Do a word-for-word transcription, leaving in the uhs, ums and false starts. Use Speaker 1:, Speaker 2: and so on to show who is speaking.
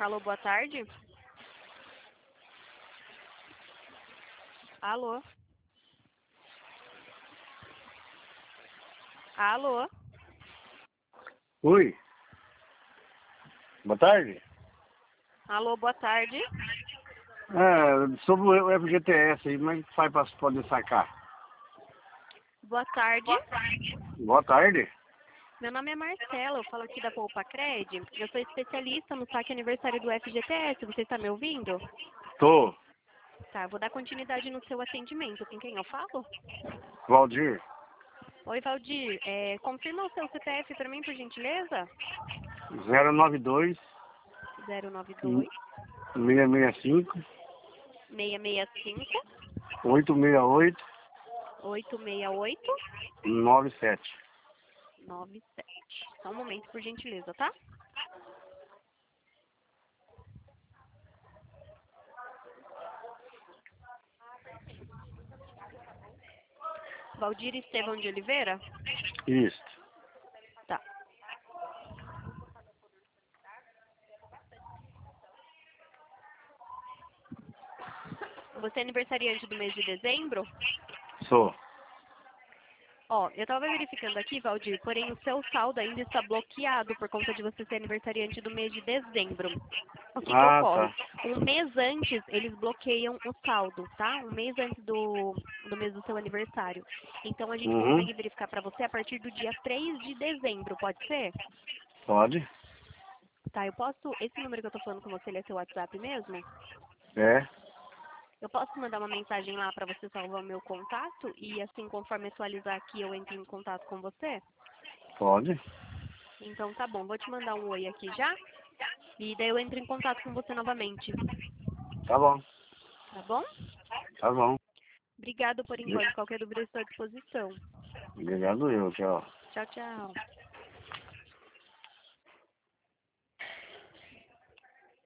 Speaker 1: Alô, boa tarde. Alô? Alô?
Speaker 2: Oi. Boa tarde.
Speaker 1: Alô, boa tarde.
Speaker 2: É, sobre o F G T S aí, como é que faz para poder sacar?
Speaker 1: Boa tarde.
Speaker 2: Boa tarde.
Speaker 1: Meu nome é Marcela, eu falo aqui da Poupa Cred. Eu sou especialista no saque aniversário do F G T S. Você está me ouvindo?
Speaker 2: Tô.
Speaker 1: Tá, vou dar continuidade no seu atendimento. Com quem eu falo?
Speaker 2: Valdir.
Speaker 1: Oi, Valdir. É, confirma o seu C P F para mim, por gentileza?
Speaker 2: zero nove dois,
Speaker 1: zero nove dois,
Speaker 2: seis seis cinco,
Speaker 1: seis seis cinco,
Speaker 2: oito seis oito,
Speaker 1: oito seis oito,
Speaker 2: nove sete.
Speaker 1: nove sete. Só um momento, por gentileza, tá? Valdir Estevão de Oliveira?
Speaker 2: Isso.
Speaker 1: Tá. Você é aniversariante do mês de dezembro?
Speaker 2: Sou.
Speaker 1: Ó, eu tava verificando aqui, Valdir, porém o seu saldo ainda está bloqueado por conta de você ser aniversariante do mês de dezembro. O que que
Speaker 2: Ah,
Speaker 1: ocorre?
Speaker 2: tá.
Speaker 1: Um mês antes, eles bloqueiam o saldo, tá? Um mês antes do, do mês do seu aniversário. Então, a gente
Speaker 2: Uhum.
Speaker 1: consegue verificar para você a partir do dia três de dezembro, pode ser?
Speaker 2: Pode.
Speaker 1: Tá, eu posso... Esse número que eu tô falando com você, ele é seu WhatsApp mesmo?
Speaker 2: É.
Speaker 1: Eu posso mandar uma mensagem lá para você salvar o meu contato e assim, conforme atualizar aqui, eu entro em contato com você?
Speaker 2: Pode.
Speaker 1: Então tá bom, vou te mandar um oi aqui já e daí eu entro em contato com você novamente,
Speaker 2: Tá bom.
Speaker 1: tá bom?
Speaker 2: Tá bom.
Speaker 1: Obrigado por enquanto, qualquer dúvida eu estou à disposição.
Speaker 2: Obrigado eu, tchau.
Speaker 1: Tchau, tchau.